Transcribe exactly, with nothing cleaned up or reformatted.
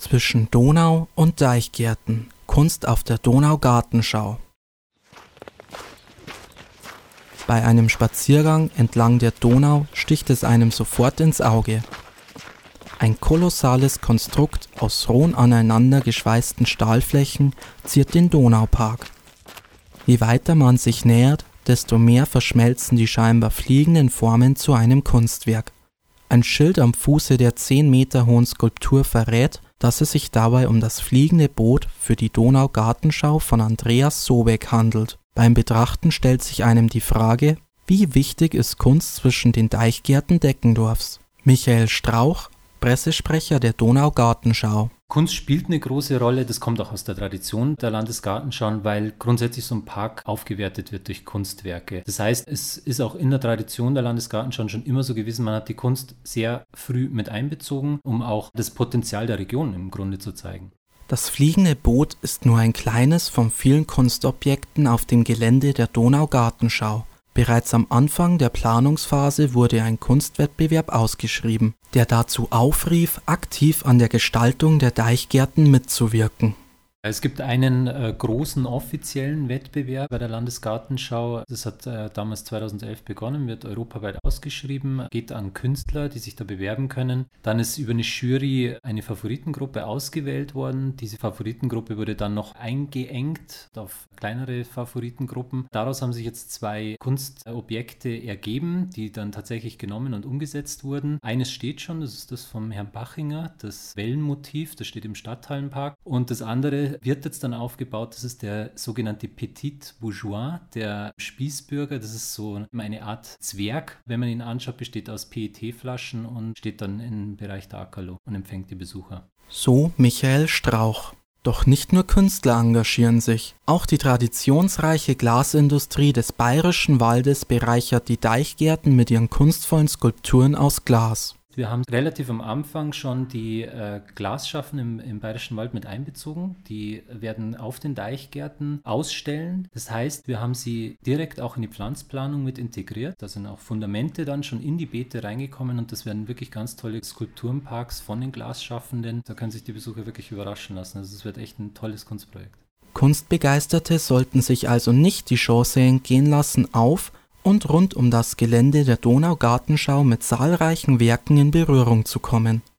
zwischen Donau und Deichgärten. Kunst auf der Donaugartenschau. Bei einem Spaziergang entlang der Donau sticht es einem sofort ins Auge. Ein kolossales Konstrukt aus rohen aneinander geschweißten Stahlflächen ziert den Donaupark. Je weiter man sich nähert, desto mehr verschmelzen die scheinbar fliegenden Formen zu einem Kunstwerk. Ein Schild am Fuße der zehn Meter hohen Skulptur verrät, dass es sich dabei um das fliegende Boot für die Donaugartenschau von Andreas Sobeck handelt. Beim Betrachten stellt sich einem die Frage, wie wichtig ist Kunst zwischen den Deichgärten Deckendorfs? Michael Strauch, Pressesprecher der Donaugartenschau. Kunst spielt eine große Rolle, das kommt auch aus der Tradition der Landesgartenschauen, weil grundsätzlich so ein Park aufgewertet wird durch Kunstwerke. Das heißt, es ist auch in der Tradition der Landesgartenschauen schon immer so gewesen, man hat die Kunst sehr früh mit einbezogen, um auch das Potenzial der Region im Grunde zu zeigen. Das fliegende Boot ist nur ein kleines von vielen Kunstobjekten auf dem Gelände der Donaugartenschau. Bereits am Anfang der Planungsphase wurde ein Kunstwettbewerb ausgeschrieben, der dazu aufrief, aktiv an der Gestaltung der Deichgärten mitzuwirken. Es gibt einen äh, großen offiziellen Wettbewerb bei der Landesgartenschau. Das hat äh, damals zweitausendelf begonnen, wird europaweit ausgeschrieben, geht an Künstler, die sich da bewerben können. Dann ist über eine Jury eine Favoritengruppe ausgewählt worden. Diese Favoritengruppe wurde dann noch eingeengt auf kleinere Favoritengruppen. Daraus haben sich jetzt zwei Kunstobjekte ergeben, die dann tatsächlich genommen und umgesetzt wurden. Eines steht schon, das ist das vom Herrn Bachinger, das Wellenmotiv, das steht im Stadthallenpark. Und das andere wird jetzt dann aufgebaut, das ist der sogenannte Petit Bourgeois, der Spießbürger, das ist so eine Art Zwerg, wenn man ihn anschaut, besteht aus P E T-Flaschen und steht dann im Bereich der Ackerlo und empfängt die Besucher. So Michael Strauch. Doch nicht nur Künstler engagieren sich. Auch die traditionsreiche Glasindustrie des Bayerischen Waldes bereichert die Deichgärten mit ihren kunstvollen Skulpturen aus Glas. Wir haben relativ am Anfang schon die äh, Glasschaffen im, im Bayerischen Wald mit einbezogen. Die werden auf den Deichgärten ausstellen. Das heißt, wir haben sie direkt auch in die Pflanzplanung mit integriert. Da sind auch Fundamente dann schon in die Beete reingekommen und das werden wirklich ganz tolle Skulpturenparks von den Glasschaffenden. Da können sich die Besucher wirklich überraschen lassen. Also es wird echt ein tolles Kunstprojekt. Kunstbegeisterte sollten sich also nicht die Chance entgehen lassen, auf und rund um das Gelände der Donaugartenschau mit zahlreichen Werken in Berührung zu kommen.